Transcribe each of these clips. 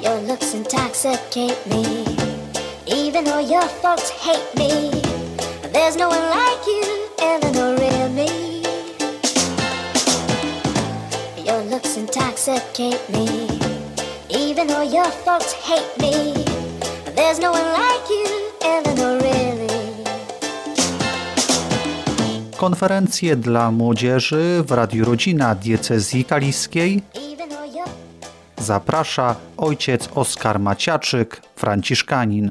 Your looks intoxicate me, even though your folks hate me. There's no one like you, Eleanor, really. Your looks intoxicate me, even though your folks hate me. There's no one like you, Eleanor, really. Konferencje dla młodzieży w Radiu Rodzina Diecezji Kaliskiej zaprasza ojciec Oskar Maciaczyk, franciszkanin.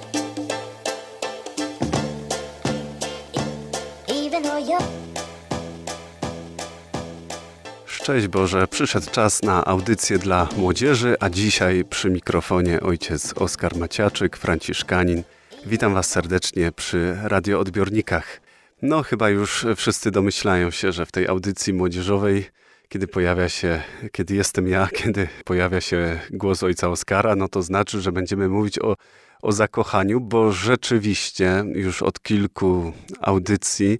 Szczęść Boże, przyszedł czas na audycję dla młodzieży, a dzisiaj przy mikrofonie ojciec Oskar Maciaczyk, franciszkanin. Witam Was serdecznie przy radioodbiornikach. No chyba już wszyscy domyślają się, że w tej audycji młodzieżowej, kiedy jestem ja, kiedy pojawia się głos ojca Oskara, no to znaczy, że będziemy mówić o zakochaniu, bo rzeczywiście już od kilku audycji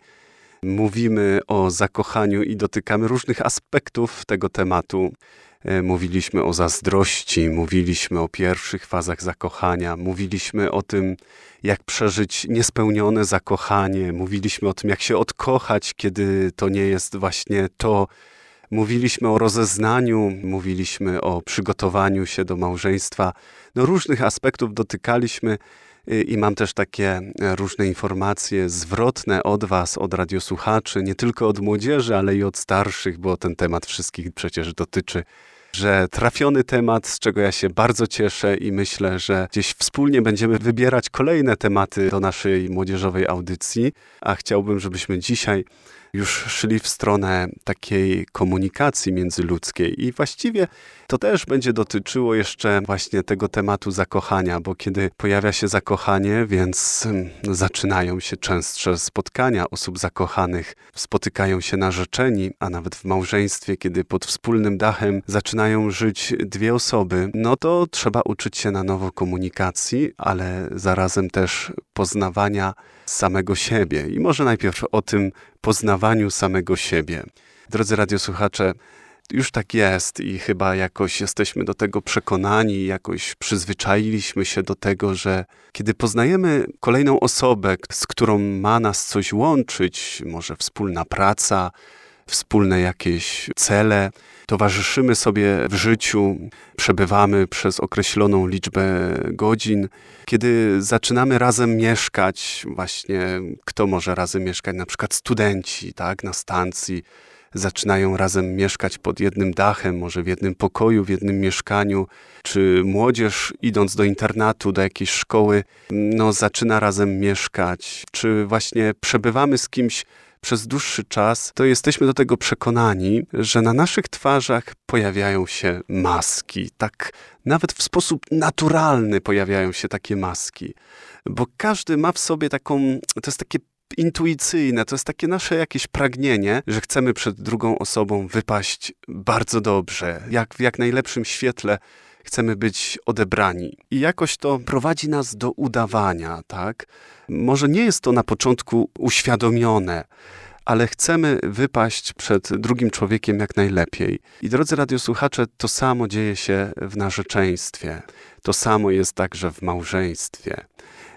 mówimy o zakochaniu i dotykamy różnych aspektów tego tematu. Mówiliśmy o zazdrości, mówiliśmy o pierwszych fazach zakochania, mówiliśmy o tym, jak przeżyć niespełnione zakochanie, mówiliśmy o tym, jak się odkochać, kiedy to nie jest właśnie to. Mówiliśmy o rozeznaniu, mówiliśmy o przygotowaniu się do małżeństwa. No, różnych aspektów dotykaliśmy i mam też takie różne informacje zwrotne od Was, od radiosłuchaczy, nie tylko od młodzieży, ale i od starszych, bo ten temat wszystkich przecież dotyczy. Że trafiony temat, z czego ja się bardzo cieszę i myślę, że gdzieś wspólnie będziemy wybierać kolejne tematy do naszej młodzieżowej audycji, a chciałbym, żebyśmy dzisiaj już szli w stronę takiej komunikacji międzyludzkiej i właściwie to też będzie dotyczyło jeszcze właśnie tego tematu zakochania, bo kiedy pojawia się zakochanie, więc zaczynają się częstsze spotkania osób zakochanych, spotykają się narzeczeni, a nawet w małżeństwie, kiedy pod wspólnym dachem zaczynają żyć dwie osoby, no to trzeba uczyć się na nowo komunikacji, ale zarazem też poznawania samego siebie. I może najpierw o tym poznawaniu samego siebie. Drodzy radiosłuchacze, już tak jest i chyba jakoś jesteśmy do tego przekonani, jakoś przyzwyczailiśmy się do tego, że kiedy poznajemy kolejną osobę, z którą ma nas coś łączyć, może wspólna praca, wspólne jakieś cele, towarzyszymy sobie w życiu, przebywamy przez określoną liczbę godzin. Kiedy zaczynamy razem mieszkać, właśnie kto może razem mieszkać, na przykład studenci, tak, na stacji, zaczynają razem mieszkać pod jednym dachem, może w jednym pokoju, w jednym mieszkaniu, czy młodzież idąc do internatu, do jakiejś szkoły, no zaczyna razem mieszkać, czy właśnie przebywamy z kimś przez dłuższy czas, to jesteśmy do tego przekonani, że na naszych twarzach pojawiają się maski. Tak nawet w sposób naturalny pojawiają się takie maski. Bo każdy ma w sobie taką, to jest takie intuicyjne, to jest takie nasze jakieś pragnienie, że chcemy przed drugą osobą wypaść bardzo dobrze, w jak najlepszym świetle chcemy być odebrani. I jakoś to prowadzi nas do udawania, tak? Może nie jest to na początku uświadomione, ale chcemy wypaść przed drugim człowiekiem jak najlepiej. I drodzy radiosłuchacze, to samo dzieje się w narzeczeństwie. To samo jest także w małżeństwie.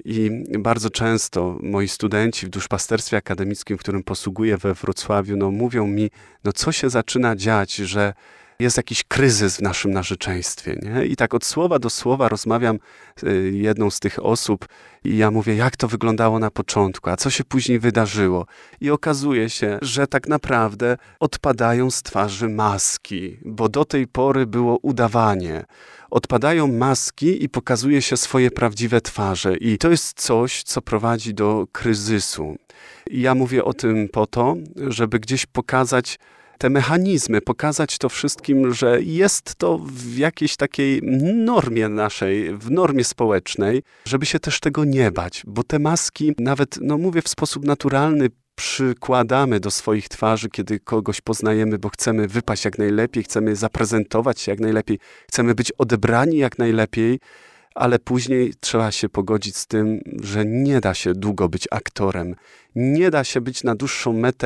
I bardzo często moi studenci w duszpasterstwie akademickim, w którym posługuję we Wrocławiu, mówią mi, co się zaczyna dziać, że jest jakiś kryzys w naszym narzeczeństwie, nie? I tak od słowa do słowa rozmawiam z jedną z tych osób i ja mówię, jak to wyglądało na początku, a co się później wydarzyło. I okazuje się, że tak naprawdę odpadają z twarzy maski, bo do tej pory było udawanie. Odpadają maski i pokazuje się swoje prawdziwe twarze. I to jest coś, co prowadzi do kryzysu. I ja mówię o tym po to, żeby gdzieś pokazać te mechanizmy, pokazać to wszystkim, że jest to w jakiejś takiej normie naszej, w normie społecznej, żeby się też tego nie bać, bo te maski nawet, mówię w sposób naturalny, przykładamy do swoich twarzy, kiedy kogoś poznajemy, bo chcemy wypaść jak najlepiej, chcemy zaprezentować się jak najlepiej, chcemy być odebrani jak najlepiej, ale później trzeba się pogodzić z tym, że nie da się długo być aktorem. Nie da się być na dłuższą metę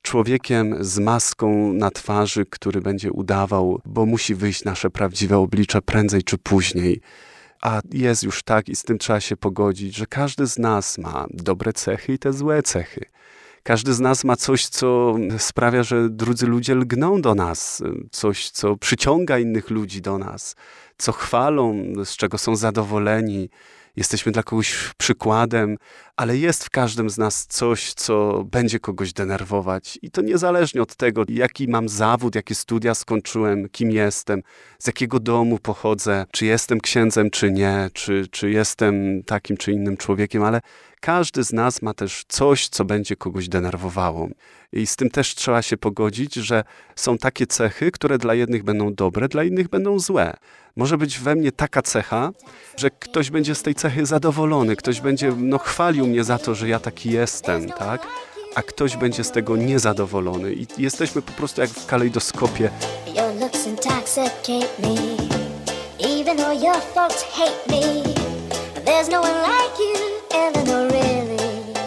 człowiekiem z maską na twarzy, który będzie udawał, bo musi wyjść nasze prawdziwe oblicze prędzej czy później. A jest już tak i z tym trzeba się pogodzić, że każdy z nas ma dobre cechy i te złe cechy. Każdy z nas ma coś, co sprawia, że drudzy ludzie lgną do nas, coś, co przyciąga innych ludzi do nas, co chwalą, z czego są zadowoleni. Jesteśmy dla kogoś przykładem, ale jest w każdym z nas coś, co będzie kogoś denerwować. I to niezależnie od tego, jaki mam zawód, jakie studia skończyłem, kim jestem, z jakiego domu pochodzę, czy jestem księdzem, czy nie, czy jestem takim, czy innym człowiekiem, ale każdy z nas ma też coś, co będzie kogoś denerwowało. I z tym też trzeba się pogodzić, że są takie cechy, które dla jednych będą dobre, dla innych będą złe. Może być we mnie taka cecha, że ktoś będzie z tej cechy zadowolony, ktoś będzie chwalił mnie za to, że ja taki jestem, tak? A ktoś będzie z tego niezadowolony. I jesteśmy po prostu jak w kalejdoskopie. Your looks intoxicate me, even though your folks hate me. There's no one like you, Eleanor, really.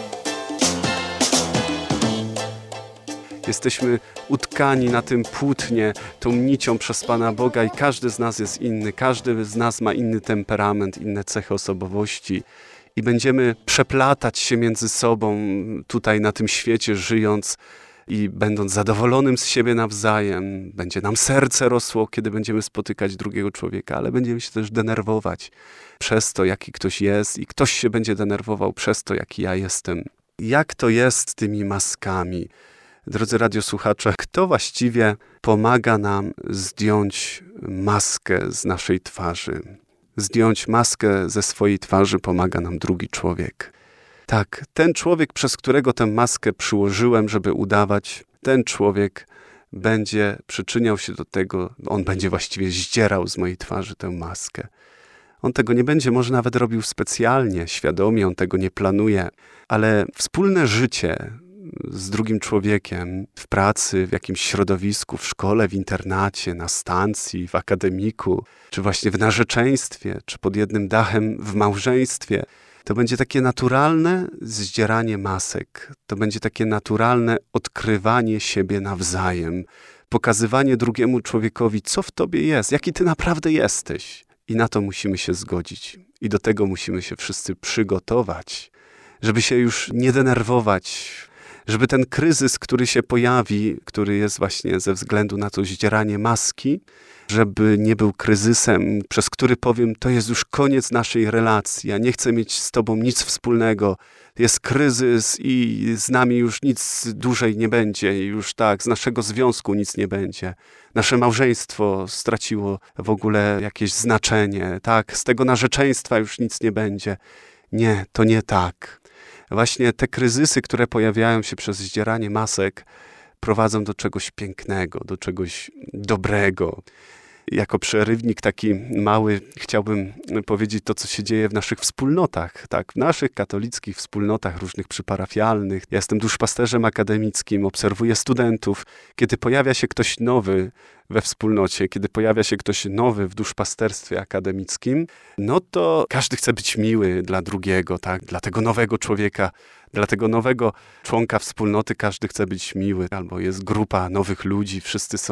Jesteśmy utkani na tym płótnie, tą nicią przez Pana Boga i każdy z nas jest inny. Każdy z nas ma inny temperament, inne cechy osobowości. I będziemy przeplatać się między sobą tutaj na tym świecie, żyjąc i będąc zadowolonym z siebie nawzajem. Będzie nam serce rosło, kiedy będziemy spotykać drugiego człowieka, ale będziemy się też denerwować przez to, jaki ktoś jest i ktoś się będzie denerwował przez to, jaki ja jestem. Jak to jest z tymi maskami? Drodzy radiosłuchacze, kto właściwie pomaga nam zdjąć maskę z naszej twarzy? Zdjąć maskę ze swojej twarzy pomaga nam drugi człowiek. Tak, ten człowiek, przez którego tę maskę przyłożyłem, żeby udawać, ten człowiek będzie przyczyniał się do tego, on będzie właściwie zdzierał z mojej twarzy tę maskę. On tego nie będzie może nawet robił specjalnie, świadomie, on tego nie planuje, ale wspólne życie z drugim człowiekiem w pracy, w jakimś środowisku, w szkole, w internacie, na stacji, w akademiku, czy właśnie w narzeczeństwie, czy pod jednym dachem w małżeństwie, to będzie takie naturalne zdzieranie masek. To będzie takie naturalne odkrywanie siebie nawzajem, pokazywanie drugiemu człowiekowi, co w tobie jest, jaki ty naprawdę jesteś. I na to musimy się zgodzić. I do tego musimy się wszyscy przygotować, żeby się już nie denerwować, żeby ten kryzys, który się pojawi, który jest właśnie ze względu na to zdzieranie maski, żeby nie był kryzysem, przez który powiem, to jest już koniec naszej relacji, ja nie chcę mieć z tobą nic wspólnego, jest kryzys i z nami już nic dłużej nie będzie, już tak, z naszego związku nic nie będzie. Nasze małżeństwo straciło w ogóle jakieś znaczenie, tak, z tego narzeczeństwa już nic nie będzie. Nie, to nie tak. Właśnie te kryzysy, które pojawiają się przez zdzieranie masek, prowadzą do czegoś pięknego, do czegoś dobrego. Jako przerywnik taki mały chciałbym powiedzieć to, co się dzieje w naszych wspólnotach, tak, w naszych katolickich wspólnotach różnych przyparafialnych. Ja jestem duszpasterzem akademickim, obserwuję studentów. Kiedy pojawia się ktoś nowy we wspólnocie, kiedy pojawia się ktoś nowy w duszpasterstwie akademickim, no to każdy chce być miły dla drugiego, tak, dla tego nowego człowieka. Dla tego nowego członka wspólnoty każdy chce być miły, albo jest grupa nowych ludzi,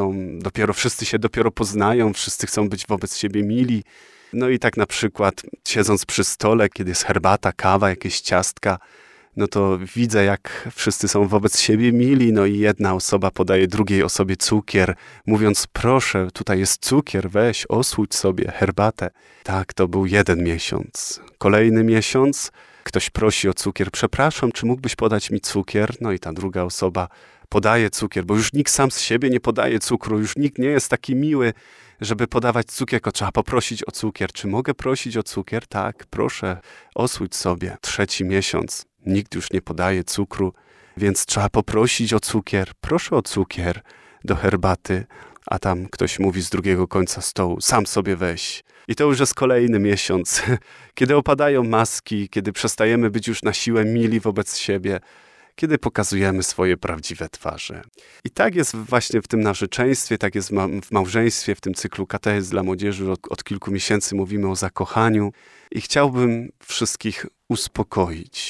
wszyscy się dopiero poznają, wszyscy chcą być wobec siebie mili. No i tak na przykład siedząc przy stole, kiedy jest herbata, kawa, jakieś ciastka, no to widzę, jak wszyscy są wobec siebie mili, no i jedna osoba podaje drugiej osobie cukier, mówiąc, proszę, tutaj jest cukier, weź, osłuć sobie herbatę. Tak, to był jeden miesiąc. Kolejny miesiąc, ktoś prosi o cukier, przepraszam, czy mógłbyś podać mi cukier? No i ta druga osoba podaje cukier, bo już nikt sam z siebie nie podaje cukru, już nikt nie jest taki miły, żeby podawać cukier, tylko trzeba poprosić o cukier. Czy mogę prosić o cukier? Tak, proszę, osłuć sobie. Trzeci miesiąc, nikt już nie podaje cukru, więc trzeba poprosić o cukier. Proszę o cukier do herbaty, a tam ktoś mówi z drugiego końca stołu, sam sobie weź. I to już jest kolejny miesiąc, kiedy opadają maski, kiedy przestajemy być już na siłę mili wobec siebie, kiedy pokazujemy swoje prawdziwe twarze. I tak jest właśnie w tym narzeczeństwie, tak jest w małżeństwie, w tym cyklu Katechezm dla młodzieży. Od kilku miesięcy mówimy o zakochaniu i chciałbym wszystkich uspokoić.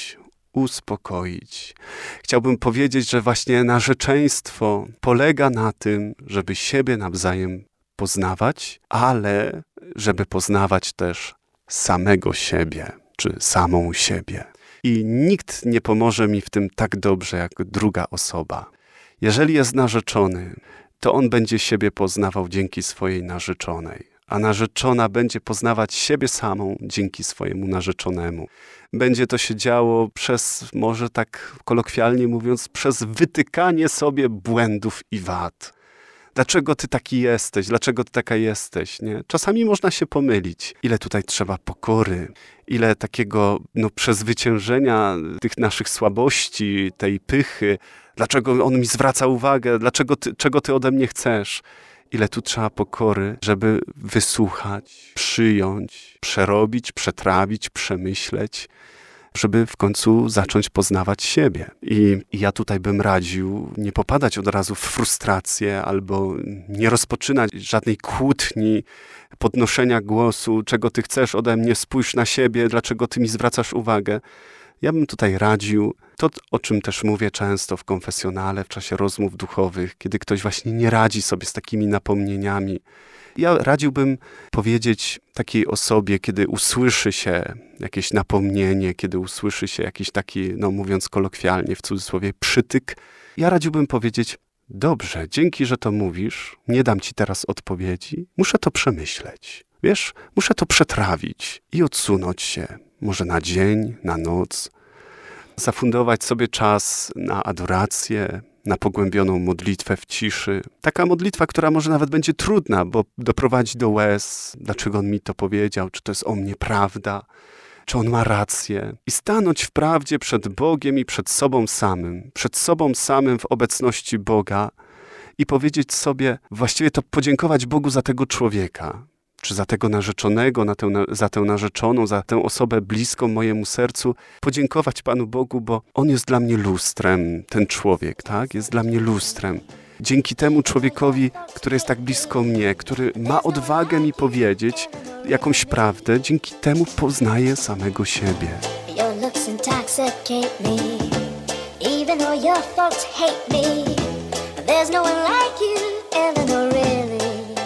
uspokoić. Chciałbym powiedzieć, że właśnie narzeczeństwo polega na tym, żeby siebie nawzajem poznawać, ale żeby poznawać też samego siebie, czy samą siebie. I nikt nie pomoże mi w tym tak dobrze, jak druga osoba. Jeżeli jest narzeczony, to on będzie siebie poznawał dzięki swojej narzeczonej, a narzeczona będzie poznawać siebie samą dzięki swojemu narzeczonemu. Będzie to się działo przez, może tak kolokwialnie mówiąc, przez wytykanie sobie błędów i wad. Dlaczego ty taki jesteś? Dlaczego ty taka jesteś? Nie? Czasami można się pomylić. Ile tutaj trzeba pokory, ile takiego przezwyciężenia tych naszych słabości, tej pychy. Dlaczego on mi zwraca uwagę? Czego ty ode mnie chcesz? Ile tu trzeba pokory, żeby wysłuchać, przyjąć, przerobić, przetrawić, przemyśleć, żeby w końcu zacząć poznawać siebie. I ja tutaj bym radził nie popadać od razu w frustrację albo nie rozpoczynać żadnej kłótni, podnoszenia głosu, czego ty chcesz ode mnie, spójrz na siebie, dlaczego ty mi zwracasz uwagę. Ja bym tutaj radził to, o czym też mówię często w konfesjonale, w czasie rozmów duchowych, kiedy ktoś właśnie nie radzi sobie z takimi napomnieniami. Ja radziłbym powiedzieć takiej osobie, kiedy usłyszy się jakieś napomnienie, kiedy usłyszy się jakiś taki, mówiąc kolokwialnie, w cudzysłowie, przytyk, ja radziłbym powiedzieć: dobrze, dzięki, że to mówisz, nie dam ci teraz odpowiedzi, muszę to przemyśleć. Wiesz, muszę to przetrawić i odsunąć się, może na dzień, na noc, zafundować sobie czas na adorację, na pogłębioną modlitwę w ciszy. Taka modlitwa, która może nawet będzie trudna, bo doprowadzi do łez. Dlaczego on mi to powiedział? Czy to jest o mnie prawda? Czy on ma rację? I stanąć w prawdzie przed Bogiem i przed sobą samym w obecności Boga i powiedzieć sobie, właściwie to podziękować Bogu za tego człowieka, czy za tego narzeczonego, za tę narzeczoną, za tę osobę bliską mojemu sercu, podziękować Panu Bogu, bo On jest dla mnie lustrem, ten człowiek, tak? Jest dla mnie lustrem. Dzięki temu człowiekowi, który jest tak blisko mnie, który ma odwagę mi powiedzieć jakąś prawdę, dzięki temu poznaję samego siebie. Your looks intoxicate me, even though your folks hate me. There's no one like you, Eleanor, really.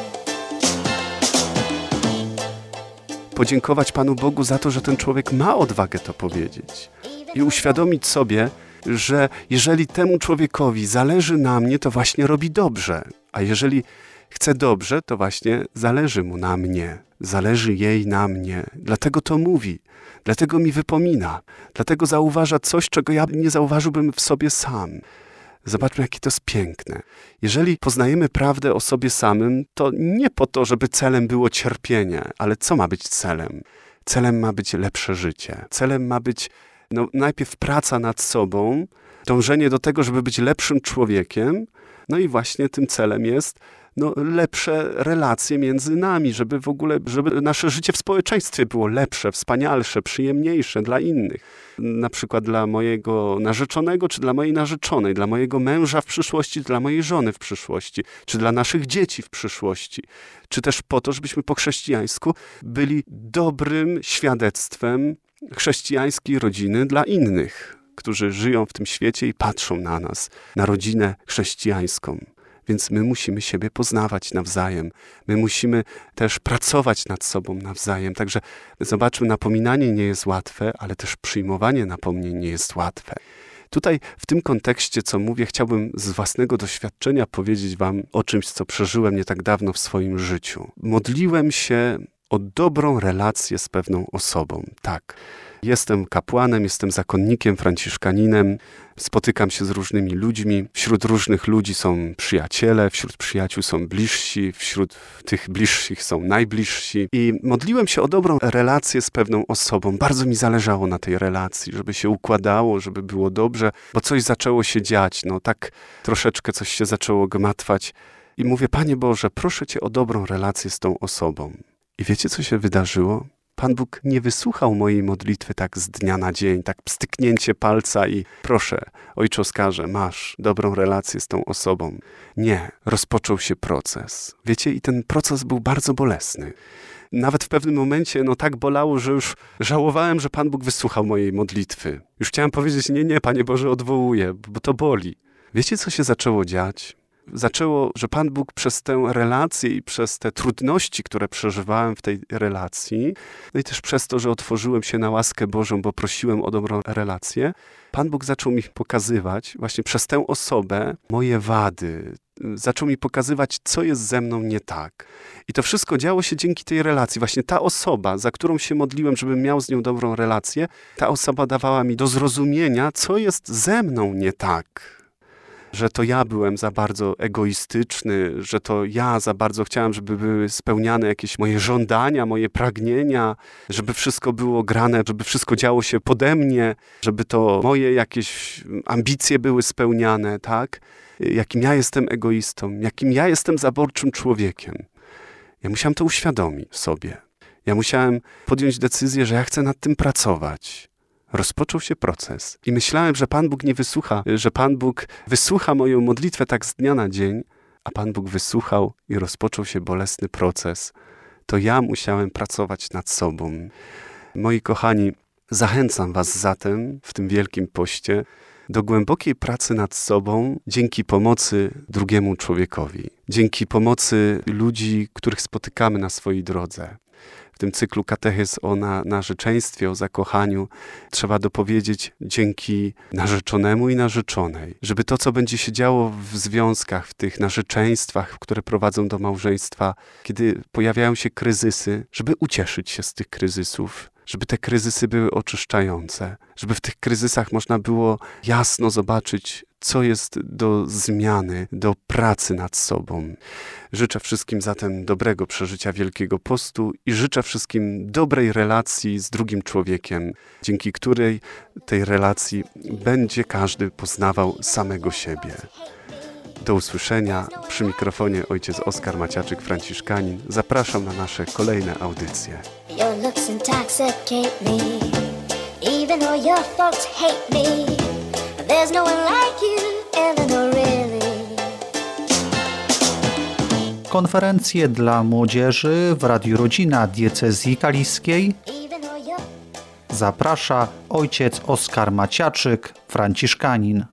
Podziękować Panu Bogu za to, że ten człowiek ma odwagę to powiedzieć. I uświadomić sobie, że jeżeli temu człowiekowi zależy na mnie, to właśnie robi dobrze. A jeżeli chce dobrze, to właśnie zależy mu na mnie. Zależy jej na mnie. Dlatego to mówi. Dlatego mi wypomina. Dlatego zauważa coś, czego ja nie zauważyłbym w sobie sam. Zobaczmy, jakie to jest piękne. Jeżeli poznajemy prawdę o sobie samym, to nie po to, żeby celem było cierpienie, ale co ma być celem? Celem ma być lepsze życie. Celem ma być najpierw praca nad sobą, dążenie do tego, żeby być lepszym człowiekiem, i właśnie tym celem jest lepsze relacje między nami, żeby nasze życie w społeczeństwie było lepsze, wspanialsze, przyjemniejsze dla innych. Na przykład dla mojego narzeczonego, czy dla mojej narzeczonej, dla mojego męża w przyszłości, dla mojej żony w przyszłości, czy dla naszych dzieci w przyszłości, czy też po to, żebyśmy po chrześcijańsku byli dobrym świadectwem chrześcijańskiej rodziny dla innych, którzy żyją w tym świecie i patrzą na nas, na rodzinę chrześcijańską. Więc my musimy siebie poznawać nawzajem. My musimy też pracować nad sobą nawzajem. Także zobaczmy, napominanie nie jest łatwe, ale też przyjmowanie napomnień nie jest łatwe. Tutaj w tym kontekście, co mówię, chciałbym z własnego doświadczenia powiedzieć wam o czymś, co przeżyłem nie tak dawno w swoim życiu. Modliłem się o dobrą relację z pewną osobą. Tak. Jestem kapłanem, jestem zakonnikiem, franciszkaninem, spotykam się z różnymi ludźmi. Wśród różnych ludzi są przyjaciele, wśród przyjaciół są bliżsi, wśród tych bliższych są najbliżsi. I modliłem się o dobrą relację z pewną osobą. Bardzo mi zależało na tej relacji, żeby się układało, żeby było dobrze, bo coś zaczęło się dziać, tak troszeczkę coś się zaczęło gmatwać. I mówię: Panie Boże, proszę Cię o dobrą relację z tą osobą. I wiecie, co się wydarzyło? Pan Bóg nie wysłuchał mojej modlitwy tak z dnia na dzień, tak pstryknięcie palca i proszę, Ojcze Oskarze, masz dobrą relację z tą osobą. Nie, rozpoczął się proces. Wiecie, i ten proces był bardzo bolesny. Nawet w pewnym momencie tak bolało, że już żałowałem, że Pan Bóg wysłuchał mojej modlitwy. Już chciałem powiedzieć, nie, Panie Boże, odwołuję, bo to boli. Wiecie, co się zaczęło dziać? Zaczęło, że Pan Bóg przez tę relację i przez te trudności, które przeżywałem w tej relacji, no i też przez to, że otworzyłem się na łaskę Bożą, bo prosiłem o dobrą relację, Pan Bóg zaczął mi pokazywać właśnie przez tę osobę moje wady. Zaczął mi pokazywać, co jest ze mną nie tak. I to wszystko działo się dzięki tej relacji. Właśnie ta osoba, za którą się modliłem, żebym miał z nią dobrą relację, ta osoba dawała mi do zrozumienia, co jest ze mną nie tak. Że to ja byłem za bardzo egoistyczny, że to ja za bardzo chciałem, żeby były spełniane jakieś moje żądania, moje pragnienia, żeby wszystko było grane, żeby wszystko działo się pode mnie, żeby to moje jakieś ambicje były spełniane, tak? Jakim ja jestem egoistą, jakim ja jestem zaborczym człowiekiem. Ja musiałem to uświadomić sobie. Ja musiałem podjąć decyzję, że ja chcę nad tym pracować. Rozpoczął się proces i myślałem, że Pan Bóg nie wysłucha, że Pan Bóg wysłucha moją modlitwę tak z dnia na dzień, a Pan Bóg wysłuchał i rozpoczął się bolesny proces. To ja musiałem pracować nad sobą. Moi kochani, zachęcam was zatem w tym Wielkim Poście do głębokiej pracy nad sobą dzięki pomocy drugiemu człowiekowi, dzięki pomocy ludzi, których spotykamy na swojej drodze. W tym cyklu katechez o narzeczeństwie, o zakochaniu trzeba dopowiedzieć dzięki narzeczonemu i narzeczonej, żeby to, co będzie się działo w związkach, w tych narzeczeństwach, które prowadzą do małżeństwa, kiedy pojawiają się kryzysy, żeby ucieszyć się z tych kryzysów, żeby te kryzysy były oczyszczające, żeby w tych kryzysach można było jasno zobaczyć, co jest do zmiany, do pracy nad sobą. Życzę wszystkim zatem dobrego przeżycia Wielkiego Postu i życzę wszystkim dobrej relacji z drugim człowiekiem, dzięki której tej relacji będzie każdy poznawał samego siebie. Do usłyszenia. Przy mikrofonie ojciec Oskar Maciaczyk, franciszkanin. Zapraszam na nasze kolejne audycje. Your looks intoxicate me, even though your folks hate me. There's no one like you, Eleanor, really. Konferencje dla młodzieży w Radiu Rodzina Diecezji Kaliskiej Even though your zaprasza ojciec Oskar Maciaczyk, franciszkanin.